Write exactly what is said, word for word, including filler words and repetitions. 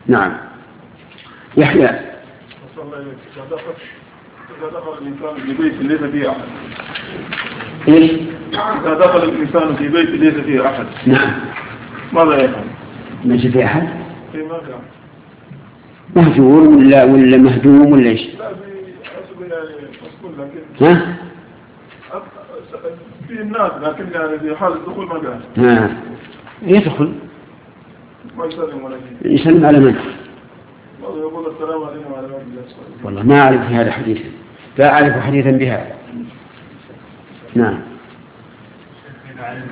نعم. يحيى إذا دخل الإنسان في بيت ليس فيه أحد إيش؟ إذا دخل الإنسان في بيت ليس فيه أحد نعم ماذا يفعل؟ ليس فيه أحد؟ في ماذا؟ مهجور ولا ولا مهدوم ولا إيش؟ لا بحسب يعني مسؤول لكن ها؟ في الناس لكن يعني في حال الدخول ما قال ها يدخل ما يسلم ولا شيء يسلم على من؟ يقول السلام عليكم وعلى الله. والله ما أعرف في هذا حديثا لا أعرف حديثا بهذا. نعم.